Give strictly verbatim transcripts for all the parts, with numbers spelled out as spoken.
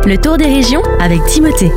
le tour des régions avec Timothée.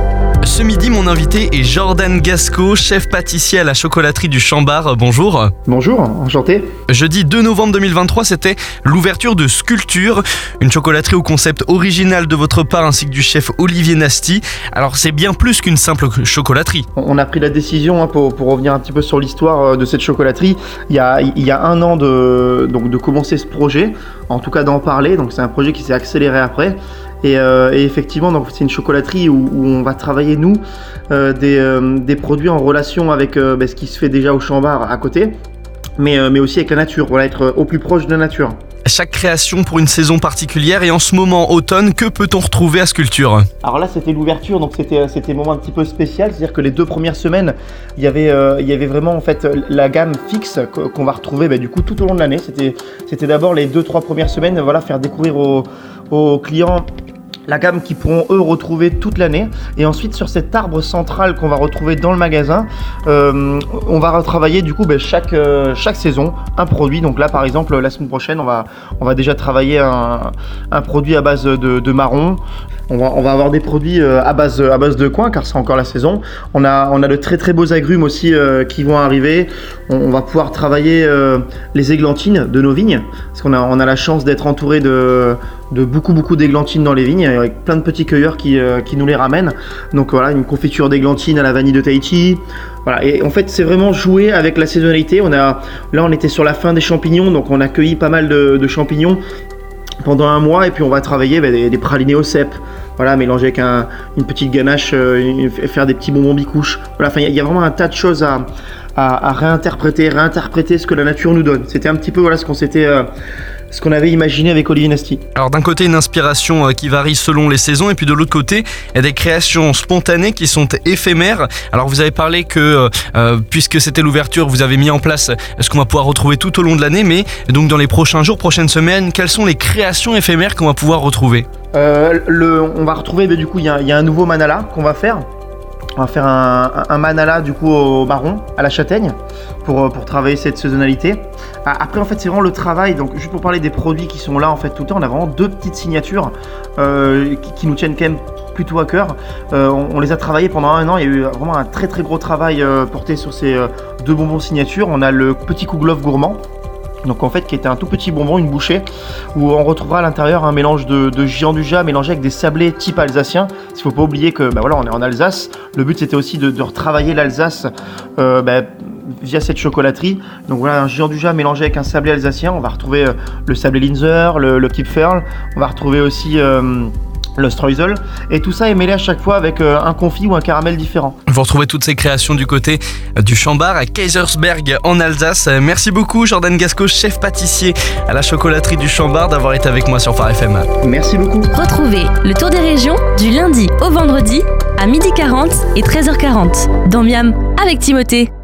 Ce midi, mon invité est Jordan Gasco, chef pâtissier à la chocolaterie du Chambard. Bonjour. Bonjour, enchanté. Jeudi deux novembre deux mille vingt-trois, c'était l'ouverture de Sculpture, une chocolaterie au concept original de votre part ainsi que du chef Olivier Nasty. Alors c'est bien plus qu'une simple chocolaterie. On a pris la décision, hein, pour, pour revenir un petit peu sur l'histoire de cette chocolaterie, il y a, il y a un an de, donc de commencer ce projet, en tout cas d'en parler, donc c'est un projet qui s'est accéléré après. Et, euh, et effectivement, donc, c'est une chocolaterie où, où on va travailler, nous, euh, des, euh, des produits en relation avec euh, bah, ce qui se fait déjà au Chambard à côté, mais, euh, mais aussi avec la nature, voilà, être au plus proche de la nature. Chaque création pour une saison particulière, et en ce moment automne, que peut-on retrouver à Sculpture ? Alors là, c'était l'ouverture, donc c'était c'était un moment un petit peu spécial, c'est-à-dire que les deux premières semaines, il y avait euh, il y avait vraiment en fait la gamme fixe qu'on va retrouver bah, du coup tout au long de l'année. C'était c'était d'abord les deux trois premières semaines, voilà, faire découvrir aux, aux clients la gamme qu'ils pourront eux retrouver toute l'année, et ensuite sur cet arbre central qu'on va retrouver dans le magasin, euh, on va retravailler du coup ben, chaque, euh, chaque saison un produit. Donc là par exemple la semaine prochaine on va, on va déjà travailler un, un produit à base de, de marron. On va, on va avoir des produits euh, à, base, à base de coin car c'est encore la saison. On a, on a de très très beaux agrumes aussi euh, qui vont arriver. On, on va pouvoir travailler euh, les églantines de nos vignes parce qu'on a, on a la chance d'être entouré de, de beaucoup beaucoup d'églantines dans les vignes avec plein de petits cueilleurs qui, euh, qui nous les ramènent. Donc voilà, une confiture d'églantines à la vanille de Tahiti. Voilà, et en fait c'est vraiment jouer avec la saisonnalité. On a, là on était sur la fin des champignons, donc on a cueilli pas mal de, de champignons pendant un mois, et puis on va travailler bah, des, des pralinés au cèpe, voilà, mélanger avec un, une petite ganache, euh, faire des petits bonbons bicouches. Voilà, enfin il y, y a vraiment un tas de choses à, à, à réinterpréter, réinterpréter ce que la nature nous donne. C'était un petit peu voilà ce qu'on s'était euh, ce qu'on avait imaginé avec Olivier Nasty. Alors d'un côté une inspiration qui varie selon les saisons, et puis de l'autre côté il y a des créations spontanées qui sont éphémères. Alors vous avez parlé que euh, puisque c'était l'ouverture, vous avez mis en place ce qu'on va pouvoir retrouver tout au long de l'année, mais donc dans les prochains jours, prochaines semaines, quelles sont les créations éphémères qu'on va pouvoir retrouver ? euh, le, On va retrouver, bah, du coup il y, y a un nouveau manala qu'on va faire. On va faire un, un manala du coup au marron, à la châtaigne, pour, pour travailler cette saisonnalité. Après en fait c'est vraiment le travail, donc juste pour parler des produits qui sont là en fait tout le temps, on a vraiment deux petites signatures euh, qui, qui nous tiennent quand même plutôt à cœur. Euh, on, on les a travaillées pendant un an, il y a eu vraiment un très très gros travail euh, porté sur ces euh, deux bonbons signatures. On a le petit Kouglof gourmand, donc en fait qui était un tout petit bonbon, une bouchée, où on retrouvera à l'intérieur un mélange de, de gianduja mélangé avec des sablés type alsacien. Il ne faut pas oublier que bah voilà, on est en Alsace, le but c'était aussi de, de retravailler l'Alsace euh, bah, via cette chocolaterie. Donc voilà, un gianduja mélangé avec un sablé alsacien. On va retrouver euh, le sablé Linzer, le, le Kipferl, on va retrouver aussi euh, le Streusel, et tout ça est mêlé à chaque fois avec euh, un confit ou un caramel différent. Vous retrouvez toutes ces créations du côté du Chambard à Kaysersberg en Alsace. Merci beaucoup Jordan Gasco, chef pâtissier à la chocolaterie du Chambard, d'avoir été avec moi sur Phare F M. Merci beaucoup. Retrouvez le tour des régions du lundi au vendredi à midi quarante et treize heures quarante dans Miam avec Timothée.